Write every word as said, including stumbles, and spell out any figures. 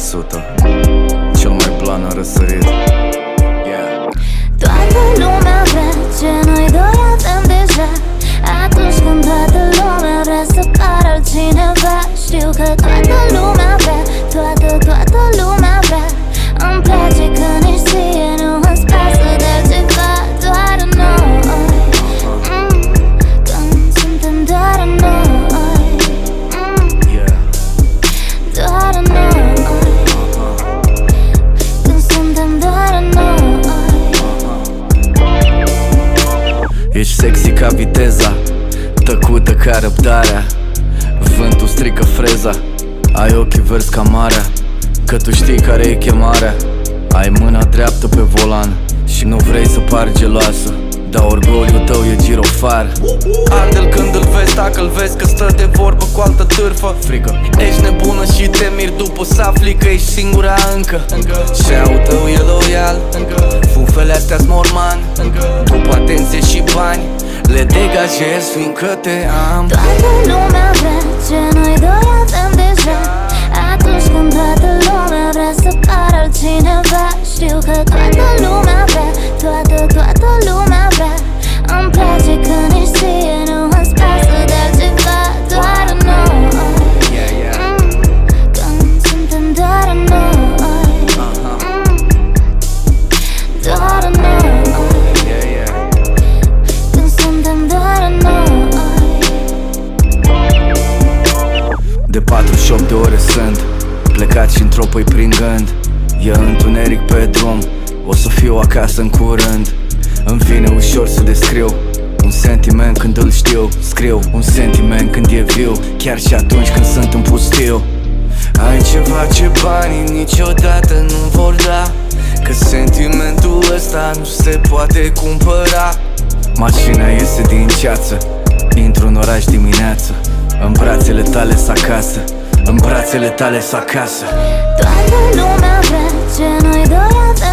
sută. Cel mai blan a răsărit. Yeah. Toată lumea vrea ce noi doi avem deja. Atunci când toată lumea vrea să pară altcineva. Știu că toată lumea vrea, toată, toată lumea vrea. Îmi place când ești ție, nu-mi pasă de altceva. Doar noi, mm, când suntem doar noi, mm, doar noi, când suntem doar noi. Ești sexy ca viteza, tăcută ca răbdarea. Vântul strică freza, ai ochii verzi ca marea. Că tu știi care e chemarea. Ai mâna dreaptă pe volan și nu vrei să pari geloasă, dar orgoliul tău e girofar. Arde-l când îl vezi, dacă îl vezi că stă de vorbă cu altă târfă. Frică. Ești nebună și te miri după să afli că ești singura încă. Și-aul tău e loial, fufele astea-s morman. După atenție și bani le degajez fiindcă te am. Toată lumea vrea ce noi doi avem deja. Atunci când toată lumea vrea să pară altcineva. Știu că toată lumea vrea, toată, toată lumea vrea. Îmi place când ești ție, nu-mi pasă de altceva. Doar noi, mm, când suntem doar noi, mm, doar noi, când suntem doar noi. De patruzeci și opt de ore sunt plecat și într-o păi prin gând. E întuneric pe drum, o să fiu acasă în curând. Îmi vine ușor să descriu un sentiment când îl știu. Scriu un sentiment când e viu, chiar și atunci când sunt în pustiu. Ai ceva ce banii niciodată nu vor da, că sentimentul ăsta nu se poate cumpăra. Mașina iese din ceață, intru în oraș dimineață. În brațele tale s acasă, în brațele tale s acasă. Toată lumea vrea ce noi doi avem